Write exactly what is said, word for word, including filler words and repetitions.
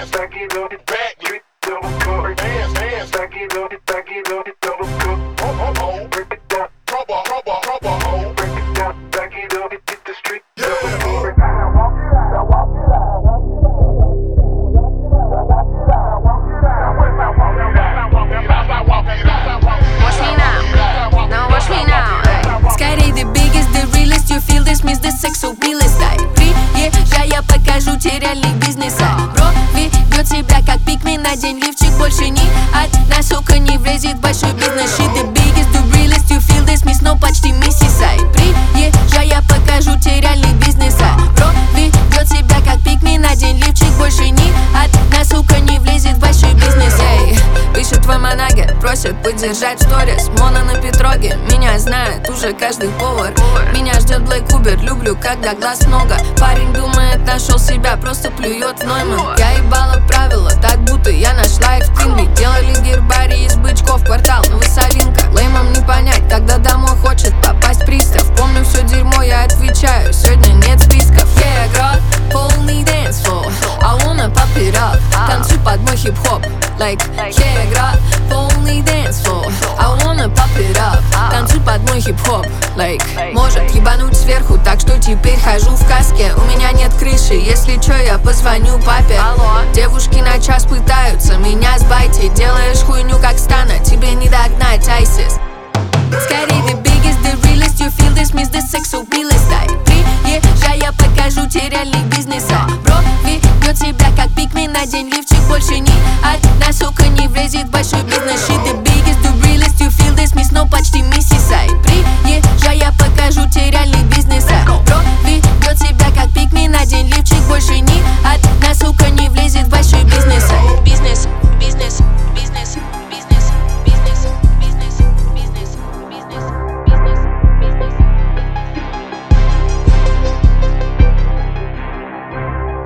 Stack it up, back it, double cup. Hands, hands, stack it up, stack it up, double cup. Oh, oh, oh, break it down, rubber, rubber, rubber, oh. Break it down, back it up, hit the street, double cup. Watch me now, now watch me now. Скорей the biggest, the realest, you feel this, miss the sex realist. Приезжая, покажу тебе реальный бизнес. Бро ведет себя как пикми на день лифчик. Больше ни одна сука не влезет в большой бизнес. She the biggest, the realest, you feel this, miss, но почти миссис. Приезжая, покажу тебе реальный бизнес. Бро ведет себя как пикми на день лифчик. Больше ни одна сука не влезет в большой бизнес. Эй, пишет в Аманаге, просят поддержать сторис. Мона на Петроге, меня знает уже каждый повар. Меня ждет Black Uber, люблю, когда глаз много. Парень думает, нашел себя, просто плюет в Нойман. Я ебала правила, так будто я нашла их в Тиндере. Делали гербарий из бычков, квартал Новосолинка. Леймам не понять, когда домой хочет попасть пристав. Помню все дерьмо, я отвечаю, сегодня нет списков. Yeah, girl, полный dance floor, I wanna pop it up. Танцуй под мой хип-хоп, like, yeah, girl, полный dance floor, I wanna pop it up. Танцуй под мой хип-хоп, like, может ебануть сверху, так что теперь хожу в каске. У меня нет крыши, если чё, я позвоню папе. Девушки на час пытаются меня сбайте. Делаешь хуйню как Стана, тебе не догнать, Айсис. Скорей the biggest, the realest, you feel this, miss the sex realist. Приезжай, я покажу тебе реальный бизнес. Бро ведет себя как пикми на день лифчик. Больше ни один